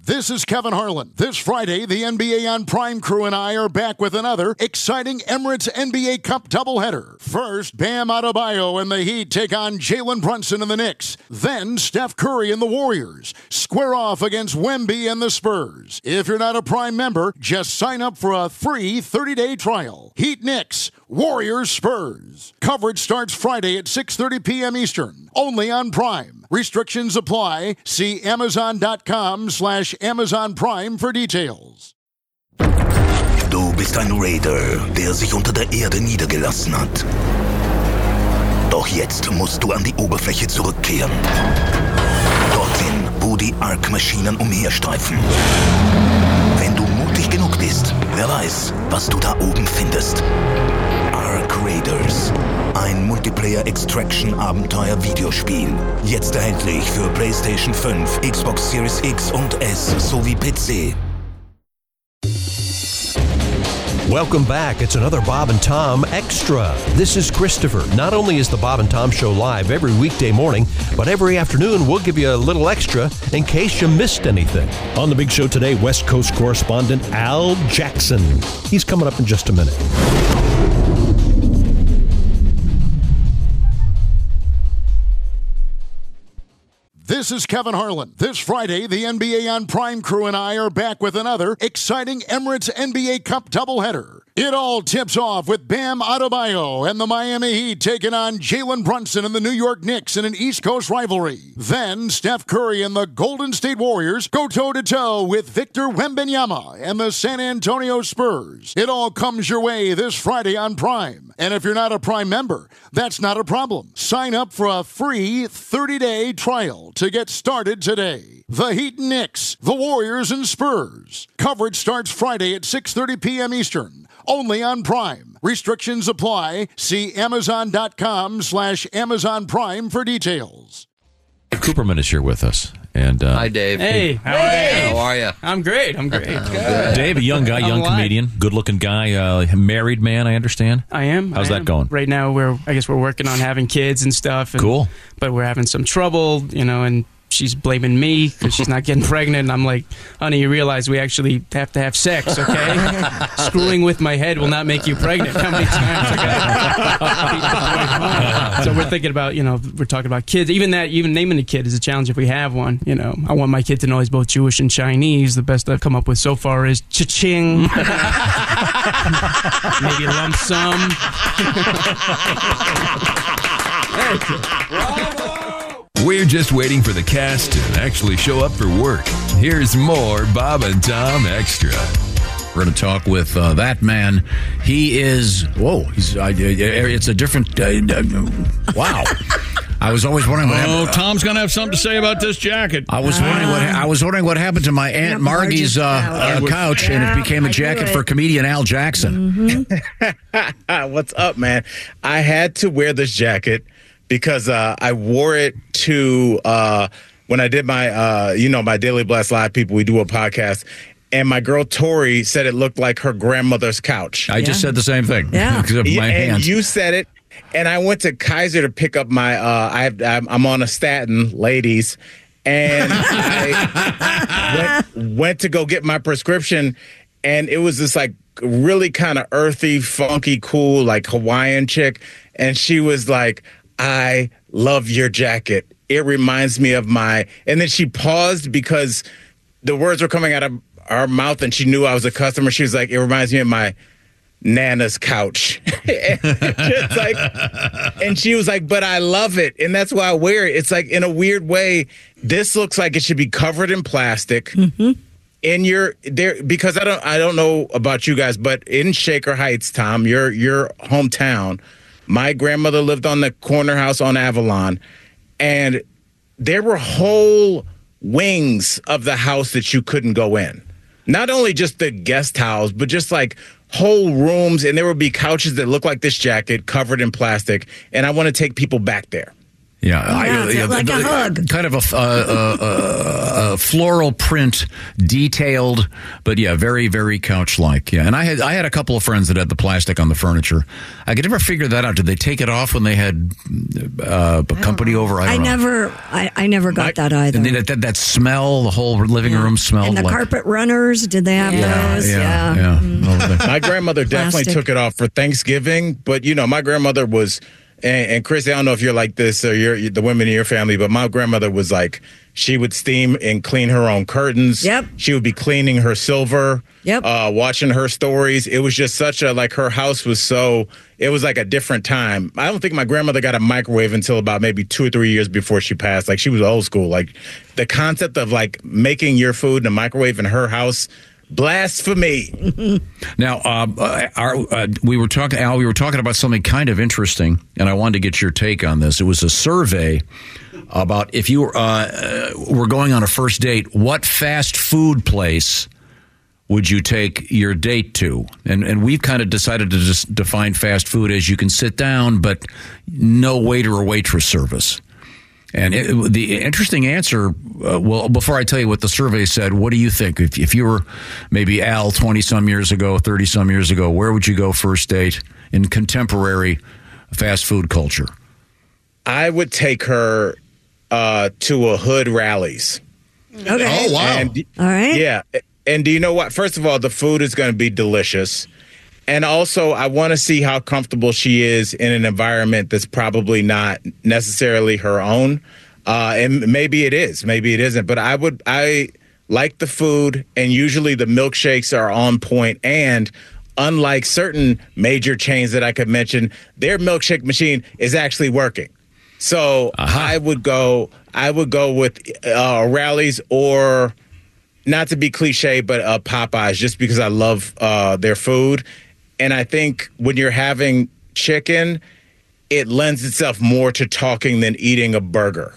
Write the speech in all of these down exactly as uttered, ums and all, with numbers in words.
This is Kevin Harlan. This Friday, the N B A on Prime crew and I are back with another exciting Emirates N B A Cup doubleheader. First, Bam Adebayo and the Heat take on Jalen Brunson and the Knicks. Then, Steph Curry and the Warriors square off against Wemby and the Spurs. If you're not a Prime member, just sign up for a free thirty-day trial. Heat Knicks, Warriors Spurs. Coverage starts Friday at six thirty p.m. Eastern, only on Prime. Restrictions apply. See Amazon.com slash Amazon Prime for details. Du bist ein Raider, der sich unter der Erde niedergelassen hat. Doch jetzt musst du an die Oberfläche zurückkehren. Dorthin, wo die Ark-Maschinen umherstreifen. Wenn du mutig genug bist, wer weiß, was du da oben findest. Ark Raiders. Ein Multiplayer-Extraction-Abenteuer-Videospiel. Jetzt erhältlich für PlayStation fünf, Xbox Series X und S sowie P C. Welcome back. It's another Bob and Tom Extra. This is Christopher. Not only is the Bob and Tom Show live every weekday morning, but every afternoon we'll give you a little extra in case you missed anything. On the big show today, West Coast correspondent Al Jackson. He's coming up in just a minute. This is Kevin Harlan. This Friday, the N B A on Prime crew and I are back with another exciting Emirates N B A Cup doubleheader. It all tips off with Bam Adebayo and the Miami Heat taking on Jalen Brunson and the New York Knicks in an East Coast rivalry. Then, Steph Curry and the Golden State Warriors go toe-to-toe with Victor Wembanyama and the San Antonio Spurs. It all comes your way this Friday on Prime. And if you're not a Prime member, that's not a problem. Sign up for a free thirty-day trial to get started today. The Heat and Knicks, the Warriors and Spurs. Coverage starts Friday at six thirty p.m. Eastern, only on Prime. Restrictions apply. See Amazon.com slash Amazon Prime for details. Dave Cooperman is here with us. And uh, Hi, Dave. Hey, how are you? How are you? I'm great. I'm great. Good. Dave, a young guy, young comedian, good-looking guy, uh, married man, I understand. I am. How's I that am. going? Right now, we're I guess we're working on having kids and stuff. And, Cool. But we're having some trouble, you know, and she's blaming me because she's not getting pregnant. And I'm like, honey, you realize we actually have to have sex, okay? Screwing with my head will not make you pregnant. How many times I got So we're thinking about, you know, we're talking about kids. Even that, even naming a kid is a challenge if we have one. You know, I want my kid to know he's both Jewish and Chinese. The best I've come up with so far is cha-ching. Maybe lump sum. We're just waiting for the cast to actually show up for work. Here's more Bob and Tom Extra. We're going to talk with uh, that man. He is, whoa, he's. Uh, it's a different, uh, uh, wow. I was always wondering what happened. Oh, Tom's going to have something to say about this jacket. I was wondering what I was wondering what happened to my Aunt Margie's uh, uh, couch, Yeah, and it became a jacket for comedian Al Jackson. Mm-hmm. What's up, man? I had to wear this jacket because uh, I wore it to uh, when I did my, uh, you know, my Daily Blast Live people. We do a podcast. And my girl Tori said it looked like her grandmother's couch. I yeah. just said the same thing. Yeah, because of my yeah and hands. You said it. And I went to Kaiser to pick up my. Uh, I have, I'm on a statin, ladies, and I went, went to go get my prescription, and it was this like really kind of earthy, funky, cool, like Hawaiian chick, and she was like, "I love your jacket. It reminds me of my." And then she paused because the words were coming out of our mouth, and she knew I was a customer. She was like, "It reminds me of my Nana's couch." Just like, and she was like, "But I love it, and that's why I wear it." It's like, in a weird way, this looks like it should be covered in plastic. Mm-hmm. In your there, because I don't, I don't know about you guys, but in Shaker Heights, Tom, your your hometown, my grandmother lived on the corner house on Avalon, and there were whole wings of the house that you couldn't go in. Not only just the guest house, but just like whole rooms, and there would be couches that look like this jacket covered in plastic, and I want to take people back there. Yeah, I, Yeah, it's yeah, like the- a hug. Kind of a, uh, uh, uh, a floral print, detailed, but yeah, very, very couch-like. Yeah, and I had I had a couple of friends that had the plastic on the furniture. I could never figure that out. Did they take it off when they had uh, a company over? I, don't I know. never, I, I never got that either. And that, that, that smell, the whole living room smelled And the like. carpet runners, did they have Yeah, those? yeah, yeah. Mm. My grandmother definitely Plastic. took it off for Thanksgiving, but you know, my grandmother was, and, and Chris, I don't know if you're like this or you're the women in your family, but my grandmother was like, she would steam and clean her own curtains. Yep. She would be cleaning her silver. Yep. Uh, watching her stories. It was just such a, like, her house was so, it was like a different time. I don't think my grandmother got a microwave until about maybe two or three years before she passed. Like, she was old school. Like, the concept of like making your food in a microwave in her house, blasphemy. Now, uh, uh, our, uh, we were talking, Al. We were talking about something kind of interesting, and I wanted to get your take on this. It was a survey about if you uh, were going on a first date, what fast food place would you take your date to? And and we've kind of decided to just define fast food as you can sit down, but no waiter or waitress service. And it, the interesting answer, uh, well, before I tell you what the survey said, what do you think? If, if you were maybe Al twenty-some years ago, thirty-some years ago, where would you go first date in contemporary fast food culture? I would take her uh, to a Hood Rallies. Okay. Oh, wow. And, All right. Yeah. And do you know what? First of all, the food is going to be delicious. And also, I want to see how comfortable she is in an environment that's probably not necessarily her own. Uh, and maybe it is, maybe it isn't. But I would, I like the food, and usually the milkshakes are on point. And unlike certain major chains that I could mention, their milkshake machine is actually working. So uh-huh. I would go, I would go with uh, Rallies, or not to be cliche, but uh, Popeyes, just because I love uh, their food. And I think when you're having chicken, it lends itself more to talking than eating a burger.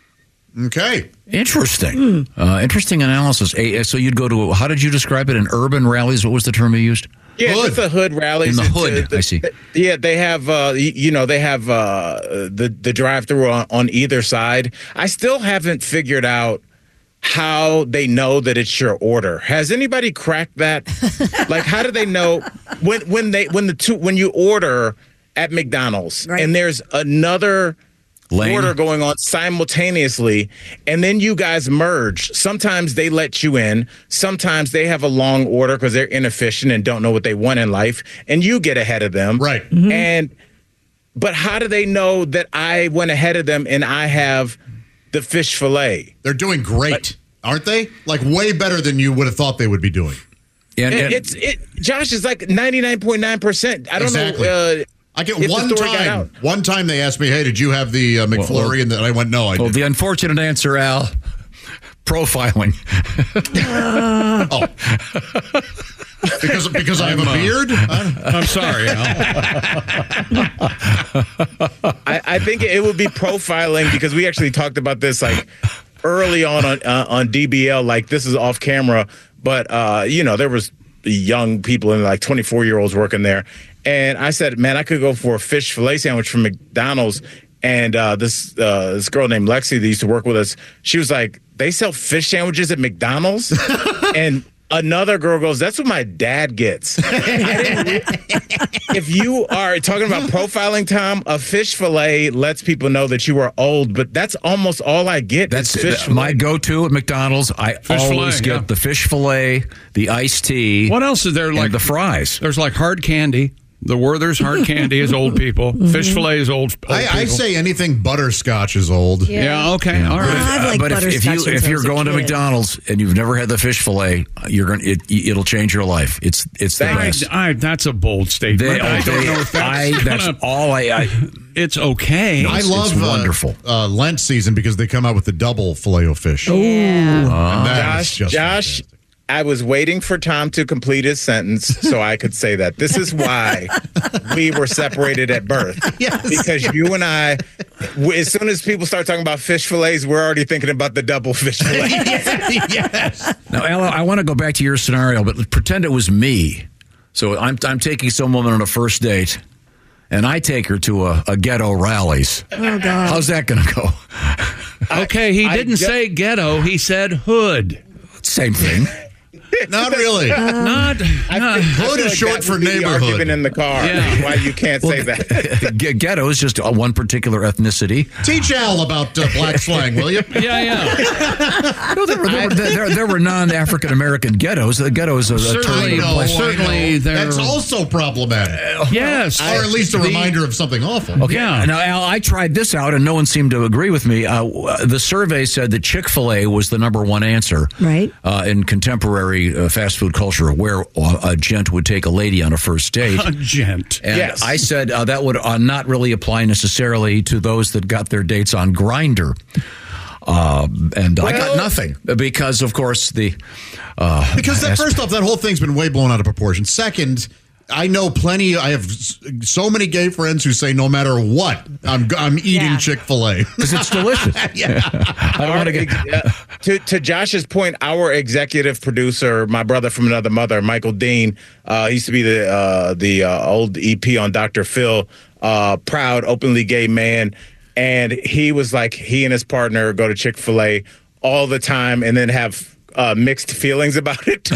Okay. Interesting. Mm. Uh, interesting analysis. Uh, so you'd go to, how did you describe it? An urban rallies? What was the term you used? Yeah, hood. Just a Hood Rallies. In the hood, uh, the, I see. Yeah, they have, uh, you know, they have uh, the, the drive-thru on, on either side. I still haven't figured out how they know that it's your order. Has anybody cracked that? Like, how do they know when when they when the two when you order at McDonald's right. and there's another Lane. order going on simultaneously, and then you guys merge? Sometimes they let you in. Sometimes they have a long order because they're inefficient and don't know what they want in life, and you get ahead of them. Right. Mm-hmm. And but how do they know that I went ahead of them and I have the fish fillet? They're doing great, but, aren't they? Like way better than you would have thought they would be doing. And, and it's it. Josh is like ninety-nine point nine percent. I don't exactly. know. Uh, I get one time. One time they asked me, "Hey, did you have the uh, McFlurry?" Well, well, and I went, "No, I didn't." Well, the unfortunate answer, Al, profiling. Uh. oh. Because because I have I'm, a beard? Uh, I'm sorry, Al. I, I think it would be profiling because we actually talked about this like early on on, uh, on D B L. Like this is off camera, but uh, you know there was young people and like twenty-four year olds working there, and I said, man, I could go for a fish fillet sandwich from McDonald's. And uh, this uh, this girl named Lexi that used to work with us, she was like, they sell fish sandwiches at McDonald's, and another girl goes, that's what my dad gets. If you are talking about profiling, Tom, a fish fillet lets people know that you are old, but that's almost all I get. That's fish th- my go-to at McDonald's. I fish always fillet, get yeah. the fish fillet, the iced tea. What else is there? Like the fries. There's like hard candy. The Werther's hard candy is old people. Mm-hmm. Fish fillet is old. old I, I say anything butterscotch is old. Yeah, yeah okay, yeah. all right. I've liked but if, if you if you're going to McDonald's and you've never had the fish fillet, you're going it, it'll change your life. It's it's the I, best. I, that's a bold statement. They, I don't they, know if that's, I, that's gonna, all I. I it's okay. I love it's wonderful uh, uh, Lent season because they come out with the double filet o fish. Oh, uh, Josh, Josh. Fantastic. I was waiting for Tom to complete his sentence so I could say that. This is why we were separated at birth. Yes, because yes. you and I, as soon as people start talking about fish fillets, we're already thinking about the double fish fillet. Yes. Now, Ella, I want to go back to your scenario, but pretend it was me. So I'm I'm taking some woman on a first date, and I take her to a, a ghetto rallies. Oh, God. How's that going to go? Okay, he I didn't ju- say ghetto. He said hood. Same thing. Not really. Not. not Hood is short for neighborhood. Argument in the car. Yeah. Why you can't say that? G- ghetto is just uh, one particular ethnicity. Teach Al about uh, black slang, will you? yeah, yeah. No, there, were, there, were, there, there were non-African American ghettos. The ghetto is a, a term. Certainly, I know, place. I certainly know. there- That's also problematic. Yes. or at least a The- reminder of something awful. Okay. Yeah. Now, Al, I tried this out, and no one seemed to agree with me. Uh, the survey said that Chick-fil-A was the number one answer, Right. uh, in contemporary uh, fast food culture, where a gent would take a lady on a first date. A gent. And Yes. I said uh, that would uh, not really apply necessarily to those that got their dates on Grindr. Uh, and I got Well- nothing because, of course, the uh, Because that, as- first off, that whole thing's been way blown out of proportion. Second, I know plenty. I have s- so many gay friends who say no matter what, I'm I'm eating Yeah. Chick-fil-A. because it's delicious. yeah. I don't want to get. Uh, to to Josh's point, our executive producer, my brother from another mother, Michael Dean, uh, he used to be the uh, the uh, old E P on Doctor Phil, uh, proud, openly gay man, and he was like, he and his partner go to Chick-fil-A all the time, and then have. Uh, mixed feelings about it.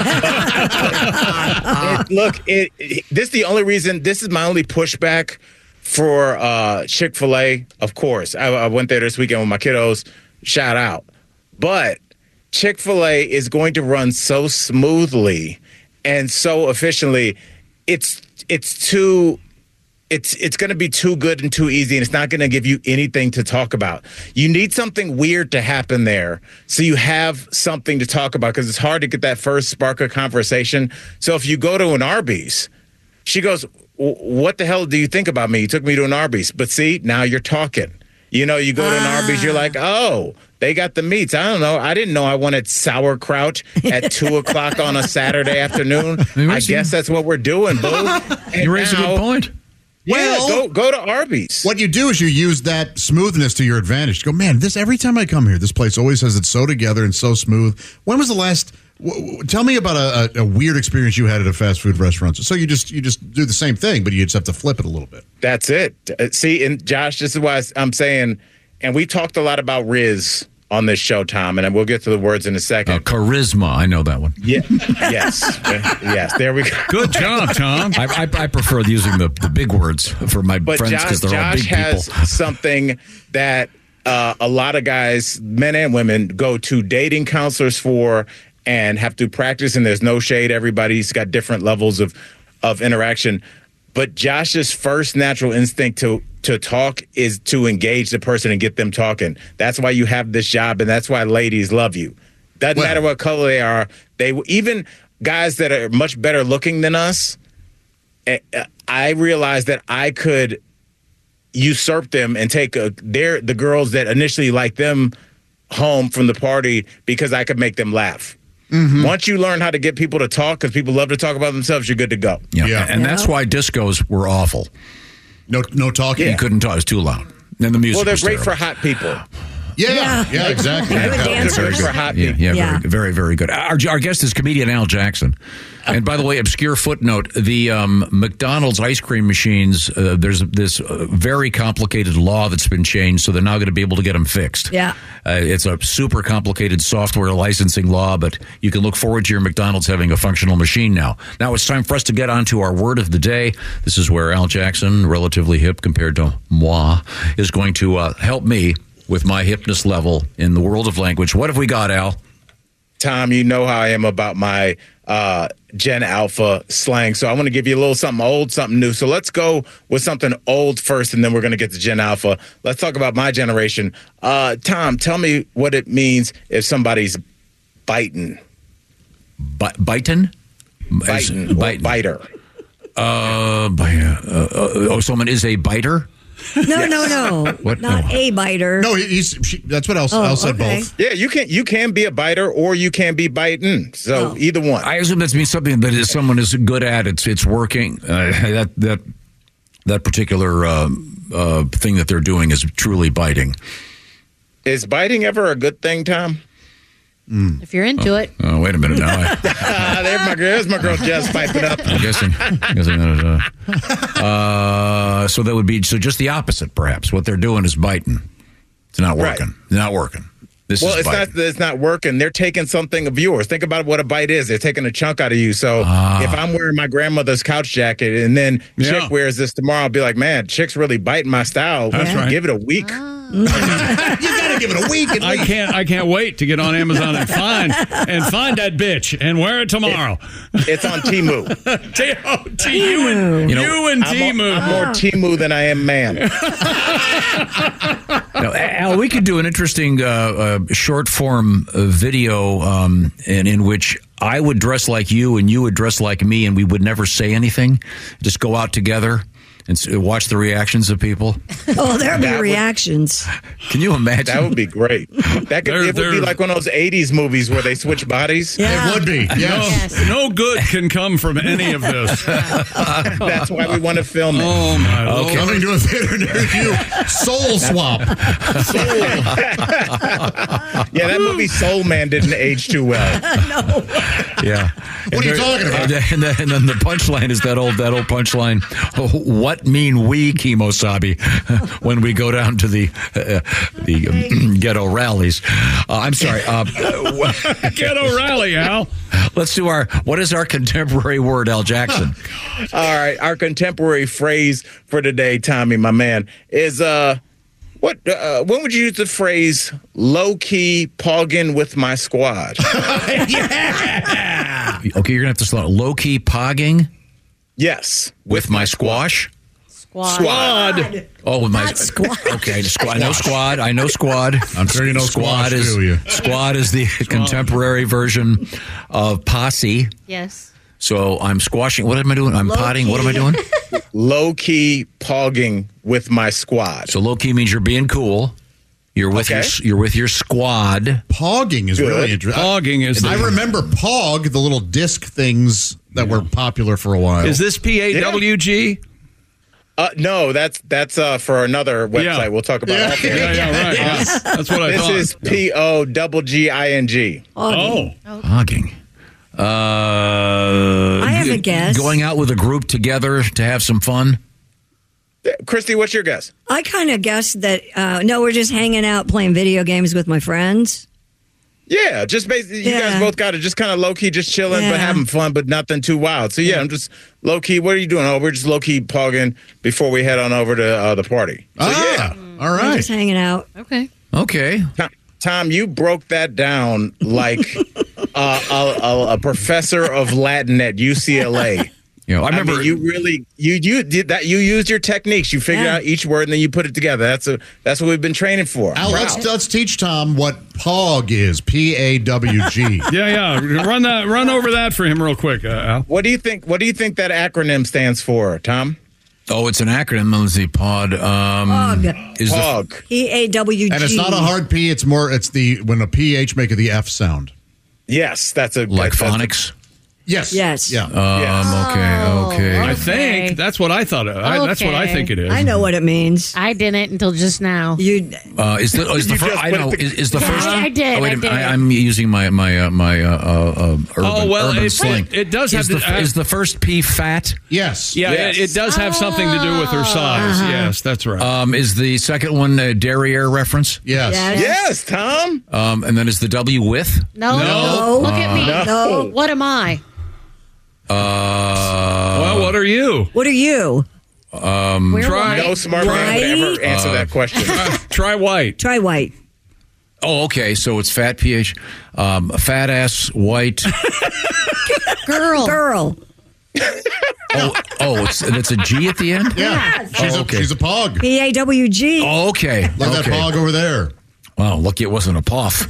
it look, it, it, this is the only reason. This is my only pushback for uh, Chick-fil-A. Of course, I, I went there this weekend with my kiddos. Shout out, but Chick-fil-A is going to run so smoothly and so efficiently. It's it's too. It's it's going to be too good and too easy, and it's not going to give you anything to talk about. You need something weird to happen there so you have something to talk about, because it's hard to get that first spark of conversation. So if you go to an Arby's, she goes, what the hell do you think about me? You took me to an Arby's. But see, now you're talking. You know, you go to an Arby's, you're like, oh, they got the meats. I don't know. I didn't know I wanted sauerkraut at two o'clock on a Saturday afternoon. I guess that's what we're doing, boo. And You raise a now- good point. Yeah, Well- go go to Arby's. What you do is you use that smoothness to your advantage. Go, man, this every time I come here, this place always has it so together and so smooth. When was the last? W- w- tell me about a, a, a weird experience you had at a fast food restaurant. So you just you just do the same thing, but you just have to flip it a little bit. That's it. Uh, See, and Josh, this is why I'm saying, and we talked a lot about Riz on this show, Tom, and we'll get to the words in a second. Uh, charisma, I know that one. Yeah. Yes. Uh, yes. There we go. Good job, Tom. I, I, I prefer using the, the big words for my But friends Josh, because they're all Josh big has people. something that uh, a lot of guys, men and women, go to dating counselors for and have to practice. And there's no shade. Everybody's got different levels of of interaction. But Josh's first natural instinct to to talk is to engage the person and get them talking. That's why you have this job, and that's why ladies love you. Doesn't Well- matter what color they are. They even guys that are much better looking than us. eh, I realized that I could usurp them and take a, their the girls that initially liked them home from the party because I could make them laugh. Once you learn how to get people to talk, because people love to talk about themselves, you're good to go. Yeah. Yeah. And that's why discos were awful. No no talking. You couldn't talk. It was too loud. And the music Well, they're was great for terrible. hot people. Yeah, yeah, Yeah. exactly. Good Yeah. dancers. They're great for hot Yeah, people. yeah, Yeah. Very, very, very good. Our, our guest is comedian Al Jackson. And by the way, obscure footnote: the um, McDonald's ice cream machines. Uh, there's this uh, very complicated law that's been changed, so they're now going to be able to get them fixed. Yeah. uh, it's a super complicated software licensing law, but you can look forward to your McDonald's having a functional machine now. Now it's time for us to get on to our word of the day. This is where Al Jackson, relatively hip compared to moi, is going to uh, help me with my hipness level in the world of language. What have we got, Al? Tom, you know how I am about my uh, Gen Alpha slang. So I want to give you a little something old, something new. So let's go with something old first, and then we're going to get to Gen Alpha. Let's talk about my generation. Uh, Tom, tell me what it means if somebody's biting. B- Biting? Biting. Or Biting. biter. Uh, by, uh, uh, oh, someone is a biter? No, no, no. What? Not No. a biter. No, he's she, that's what else. Oh, Al said okay. both. Yeah, you can you can be a biter or you can be biting. So Oh. either one. I assume that means something that is, someone is good at. It's it's working. Uh, that that that particular um, uh, thing that they're doing is truly biting. Is biting ever a good thing, Tom? If you're into it. Oh, wait a minute now. I, Ah, there my girl. There's my girl Jess piping up. I'm guessing. guessing that, uh, uh, so that would be so just the opposite, perhaps. What they're doing is biting. It's not working. Right. It's not working. This Well, is it's biting. not that it's not working. They're taking something of yours. Think about what a bite is. They're taking a chunk out of you. So Ah. if I'm wearing my grandmother's couch jacket and then Yeah. Chick wears this tomorrow, I'll be like, man, Chick's really biting my style. That's right. Give it a week. You got to give it a week. At I least. can't. I can't wait to get on Amazon and find and find that bitch and wear it tomorrow. It's on Temu. T- oh, T- you and You know, you and I'm, Timu. more, I'm more Temu than I am man. Now, Al, we could do an interesting uh, uh, short form uh, video um, in, in which I would dress like you and you would dress like me, and we would never say anything. Just go out together and s- watch the reactions of people. Oh, there'll be That would- reactions. Can you imagine? That would be great. That could There- it would there- be like one of those eighties movies where they switch bodies. Yeah. It would be. Yes. No, no good can come from any of this. That's why we want to film it. Oh my lord! Coming to a theater near you. Soul Swap. Yeah, that movie Soul Man didn't age too well. Yeah. What are you there- talking about? And then, and then the punchline is that old that old punchline. Oh, what mean we, Kimosabi, when we go down to the uh, the um, ghetto rallies? Uh, I'm sorry. Uh, Ghetto rally, Al. let's do our. What is our contemporary word, Al Jackson? All right, our contemporary phrase for today, Tommy, my man, is uh, what? Uh, when would you use the phrase "low key pogging with my squad"? Okay, you're gonna have to slow. Low key pogging Yes, with my squash. Squad. squad. Oh, with my Not squad. Okay, the squad. I know squad. I know squad. I'm sure you know squash, is too, you. squad is the contemporary version of posse. Yes. So I'm squashing. What am I doing? I'm Low potting. What am I key. doing? Low key pogging with my squad. So low key means you're being cool. You're with Okay. your you're with your squad. Pogging is Good. really interesting. Pogging is I the- remember Pog, the little disc things that were popular for a while. Is this P A W G? Uh, no, that's that's uh, for another website. Yeah. We'll talk about Yeah. that. Yeah, yeah, right. Yeah. That's what I This thought. is P O double G I N G. oh, Pogging. Uh, I have a g- guess. Going out with a group together to have some fun. Christy, what's your guess? I kind of guessed that, uh, no, we're just hanging out playing video games with my friends. Yeah, just basically, you Yeah. guys both got it. Just kind of low key, just chilling, Yeah. but having fun, but nothing too wild. So yeah, I'm just low key. What are you doing? Oh, we're just low key pogging before we head on over to uh, the party. So ah, yeah, all We're right. just hanging out. Okay. Okay. Tom, Tom, you broke that down like uh, a, a, a professor of Latin at U C L A. You know, I I remember mean, you really you you did that. You used your techniques. You figured Yeah. out each word and then you put it together. That's a that's what we've been training for. Al, Proud. let's, let's teach Tom what Pog is. P A W G. yeah, yeah. Run that. Run over that for him real quick, uh, Al. What do you think? What do you think that acronym stands for, Tom? Oh, it's an acronym. Let's see. Pod. Um, Pog. Is the, Pog. P A W G. And it's not a hard P. It's more, it's the, when a P H make it the F sound. Yes, that's a like that's a- phonics. Yes. Yes. Yeah. Um, Yes. Okay. Okay. I Okay. think that's what I thought. Of. I, That's what I Okay. think it is. I know what it means. I didn't until just now. You. Uh, is the, is the You first? just I put know. it Is, is the Yeah, first? I did, Oh, wait I a minute. did. I, I'm using my my uh, my uh, uh, urban, Oh, well, urban it- slang. it does have is to- the, uh, is the first P fat? Yes. Yeah, Yes. it, it does have something to do with her size. Yes, that's right. Um, is the second one a derriere reference? Yes. Yes. Yes, Tom. Um, and then is the W with? No. No. Look at me. No. What am I? Uh, well, what are you? What are you? um, We're try- white. No smart man would ever answer that question. Try white. Try white. oh, okay. So it's fat P H. Um, fat ass white. Girl. Girl. Oh, oh, it's it's a G at the end. Yeah. She's, Oh, a, okay. she's a Pog. P A W G. Oh, okay. Like that okay. Pog over there. Wow, lucky it wasn't a puff.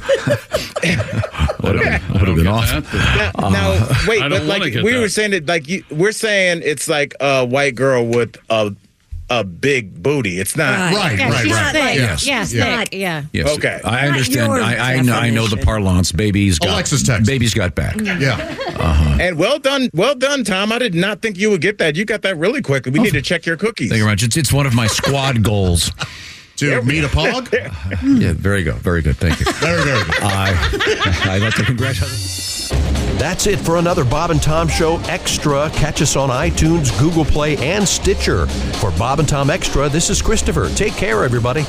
would have would have been awesome. Now, now, wait, I but don't wanna like get we that. were saying it, like you, we're saying it's like a white girl with a a big booty. It's not. Right. Right, Yeah, right, she's right. thick. Yes. Yeah, Yeah. thick. Yeah. Yes. Okay. I Not understand. your I, I know. I know the definition. parlance. Baby's got. Alexis text. Baby's got back. Yeah. And well done, well done, Tom. I did not think you would get that. You got that really quickly. We need to check your cookies. Thank you very much. It's, it's one of my squad goals. to meet a pog? Yeah, very good. Very good. Thank you. Very, very good. I, I'd like to congratulate. That's it for another Bob and Tom Show Extra. Catch us on iTunes, Google Play, and Stitcher. For Bob and Tom Extra, this is Christopher. Take care, everybody.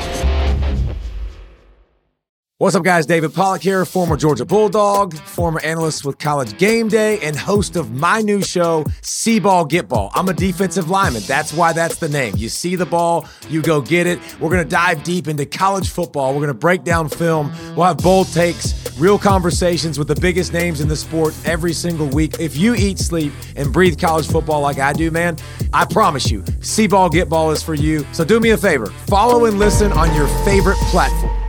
What's up, guys? David Pollack here, former Georgia Bulldog, former analyst with College Game Day, and host of my new show, See Ball, Get Ball. I'm a defensive lineman. That's why that's the name. You see the ball, you go get it. We're going to dive deep into college football. We're going to break down film. We'll have bold takes, real conversations with the biggest names in the sport every single week. If you eat, sleep, and breathe college football like I do, man, I promise you, See Ball, Get Ball is for you. So do me a favor. Follow and listen on your favorite platform.